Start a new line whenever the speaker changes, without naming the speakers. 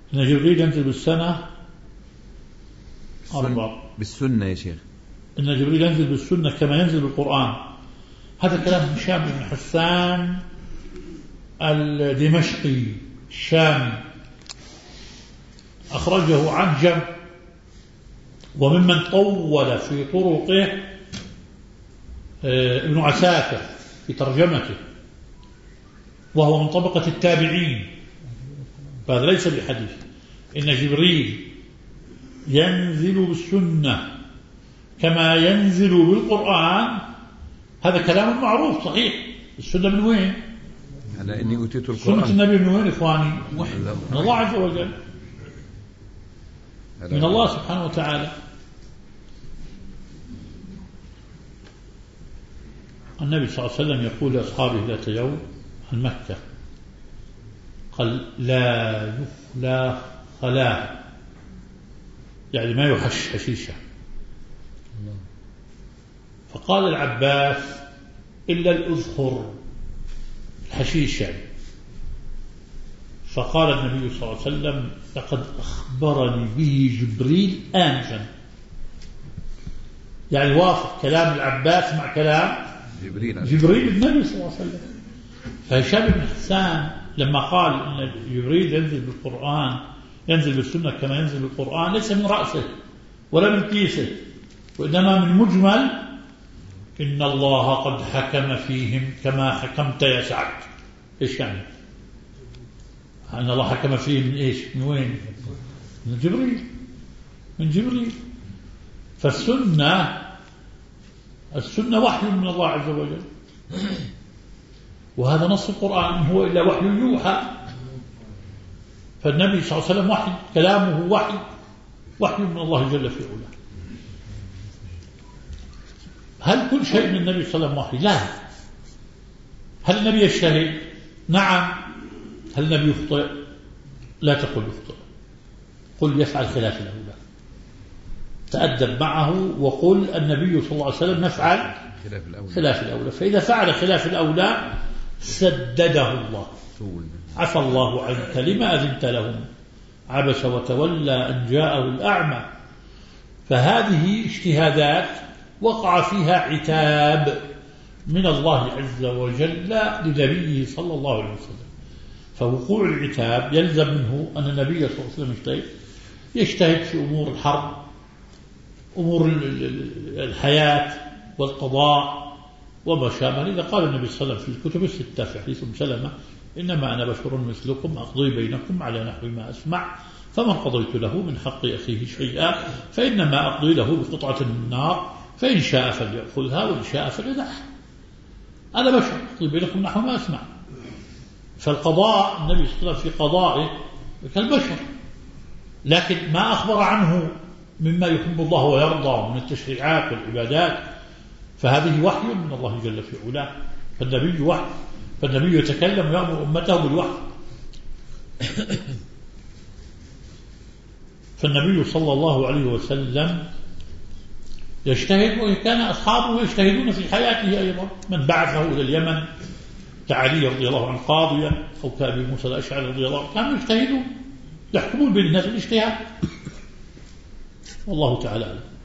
إن جبريل ينزل بالسنة 4
بالسنة يا شيخ.
إن جبريل ينزل بالسنة كما ينزل بالقرآن. هذا كلام هشام بن حسان الدمشقي الشامي، أخرجه عنجم، وممن طول في طرقه ابن عساكر في ترجمته، وهو من طبقة التابعين، فهذا ليس بحديث. إن جبريل ينزل بالسنة كما ينزل بالقرآن، هذا كلام معروف صحيح. السنة من وين؟
على إني أوتيت القرآن.
سنة النبي من وين إخواني؟ من الله عز وجل، من الله سبحانه وتعالى. النبي صلى الله عليه وسلم يقول لأصحابه ذات يوم عن مكة، قال لا يخلى خلاء، يعني ما يحش حشيشة. فقال العباس إلا الأذخر، الحشيش يعني. فقال النبي صلى الله عليه وسلم لقد أخبرني به جبريل آنفا، يعني وافق كلام العباس مع كلام جبريل النبي صلى الله عليه وسلم. فهشام بن حسان لما قال إن جبريل ينزل بالقرآن، ينزل بالسنة كما ينزل بالقرآن، ليس من رأسه ولا من كيسه، وإنما من مجمل إن الله قد حكم فيهم كما حكمت يا سعد. إيش يعني؟ أن الله حكم فيهم من إيش؟ من وين؟ من جبريل، من جبريل. فالسنة وحي من الله عز وجل، وهذا نص القرآن، إن هو إلا وحي يوحى. فالنبي صلى الله عليه وسلم وحي، كلامه وحي من الله جل في علاه. هل كل شيء من النبي صلى الله عليه وسلم وحي؟ لا. هل النبي يجتهد؟ نعم. هل النبي يخطئ؟ لا تقل يخطئ، قل يفعل خلاف الأولى. تأدب معه وقل النبي صلى الله عليه وسلم نفعل خلاف الأولى. فإذا فعل خلاف الأولى سدده الله، عفى الله عنك لما أذنت لهم، عبس وتولى أن جاءه الأعمى. فهذه اجتهادات وقع فيها عتاب من الله عز وجل لنبيه صلى الله عليه وسلم. فوقوع العتاب يلزم منه أن النبي صلى الله عليه وسلم يجتهد في أمور الحرب، أمور الحياة والقضاء وما شابه. إذا قال النبي صلى الله عليه وسلم في الكتب الستة في حديث سلمة إنما أنا بشر مثلكم أقضي بينكم على نحو ما أسمع، فمن قضيت له من حق أخيه شيئا فإنما أقضي له بقطعة من النار، فإن شاء فليأخذها وإن شاء فليدعها. أنا بشر أقضي بينكم نحو ما أسمع. فالقضاء النبي صلى الله عليه وسلم في قضائه كالبشر، لكن ما أخبر عنه مما يحب الله ويرضى من التشريعات والعبادات فهذه وحي من الله جل في علاه. فالنبي وحي، فالنبي يتكلم ويأمر أمته بالوحي. فالنبي صلى الله عليه وسلم يجتهد، وكان أصحابه يجتهدون في حياته أيضا. من بعثه إلى اليمن كعلي رضي الله عنه قاضيا أو كأبي موسى الأشعري رضي الله عنه، كانوا يجتهدون يحكمون بين الناس بالاجتهاد. والله تعالى أعلم.